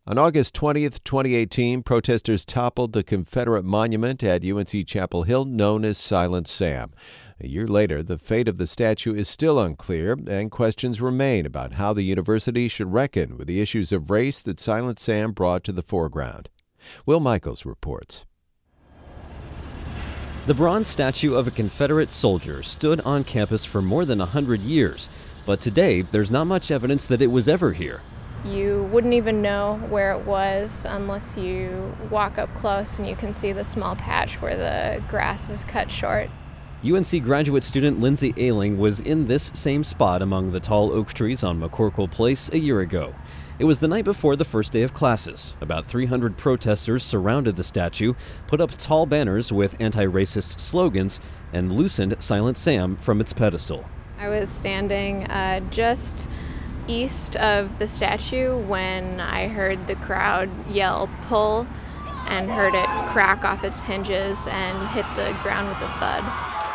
On August 20th, 2018, protesters toppled the Confederate monument at UNC Chapel Hill known as Silent Sam. A year later, the fate of the statue is still unclear, and questions remain about how the university should reckon with the issues of race that Silent Sam brought to the foreground. Will Michaels reports. The bronze statue of a Confederate soldier stood on campus for more than 100 years, but today there's not much evidence that it was ever here. You wouldn't even know where it was unless you walk up close and you can see the small patch where the grass is cut short. UNC graduate student Lindsay Ayling was in this same spot among the tall oak trees on McCorkle Place a year ago. It was the night before the first day of classes. About 300 protesters surrounded the statue, put up tall banners with anti-racist slogans, and loosened Silent Sam from its pedestal. I was standing just east of the statue when I heard the crowd yell "pull" and heard it crack off its hinges and hit the ground with a thud.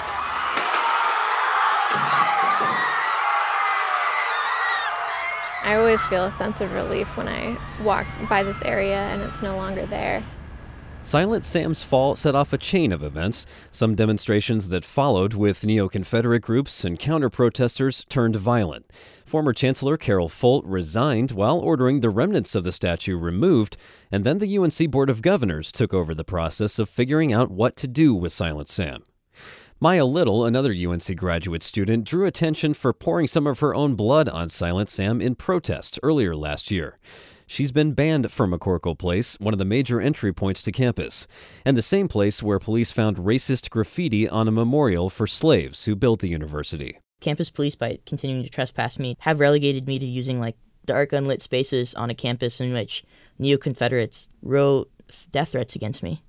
I always feel a sense of relief when I walk by this area and it's no longer there. Silent Sam's fall set off a chain of events. Some demonstrations that followed with neo-Confederate groups and counter-protesters turned violent. Former Chancellor Carol Folt resigned while ordering the remnants of the statue removed, and then the UNC Board of Governors took over the process of figuring out what to do with Silent Sam. Maya Little, another UNC graduate student, drew attention for pouring some of her own blood on Silent Sam in protest earlier last year. She's been banned from McCorkle Place, one of the major entry points to campus, and the same place where police found racist graffiti on a memorial for slaves who built the university. Campus police, by continuing to trespass me, have relegated me to using dark unlit spaces on a campus in which neo-Confederates wrote death threats against me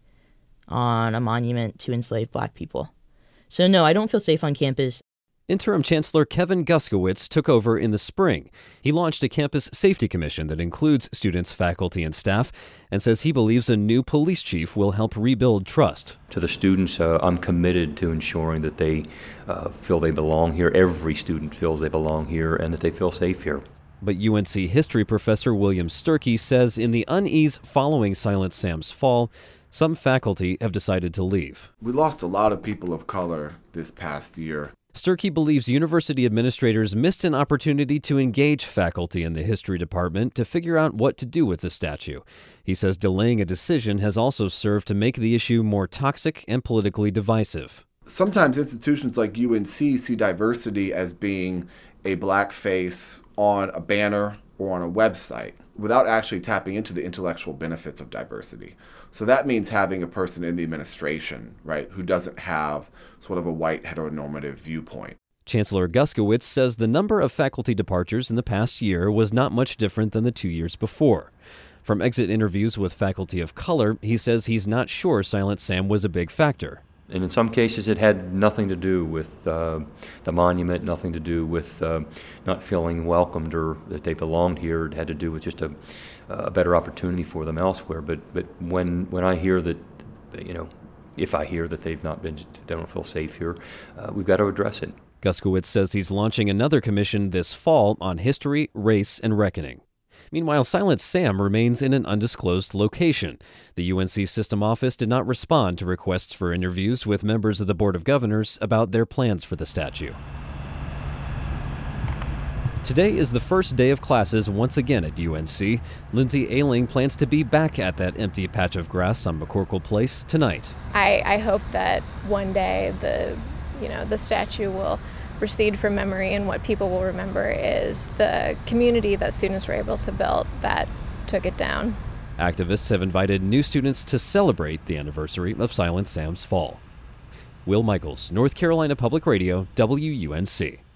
on a monument to enslaved black people. So no, I don't feel safe on campus. Interim Chancellor Kevin Guskowitz took over in the spring. He launched a campus safety commission that includes students, faculty, and staff, and says he believes a new police chief will help rebuild trust. To the students, I'm committed to ensuring that they feel they belong here. Every student feels they belong here and that they feel safe here. But UNC history professor William Sturkey says in the unease following Silent Sam's fall, some faculty have decided to leave. We lost a lot of people of color this past year. Sturkey believes university administrators missed an opportunity to engage faculty in the history department to figure out what to do with the statue. He says delaying a decision has also served to make the issue more toxic and politically divisive. Sometimes institutions like UNC see diversity as being a black face on a banner or on a website without actually tapping into the intellectual benefits of diversity. So that means having a person in the administration, right, who doesn't have sort of a white heteronormative viewpoint. Chancellor Guskowitz says the number of faculty departures in the past year was not much different than the 2 years before. From exit interviews with faculty of color, he says he's not sure Silent Sam was a big factor. And in some cases, it had nothing to do with the monument, nothing to do with not feeling welcomed or that they belonged here. It had to do with just a better opportunity for them elsewhere. But when I hear that, if I hear that they don't feel safe here, we've got to address it. Guskowitz says he's launching another commission this fall on history, race, and reckoning. Meanwhile, Silent Sam remains in an undisclosed location. The UNC system office did not respond to requests for interviews with members of the Board of Governors about their plans for the statue. Today is the first day of classes once again at UNC. Lindsay Ayling plans to be back at that empty patch of grass on McCorkle Place tonight. I hope that one day the statue will recede from memory, and what people will remember is the community that students were able to build that took it down. Activists have invited new students to celebrate the anniversary of Silent Sam's fall. Will Michaels, North Carolina Public Radio, WUNC.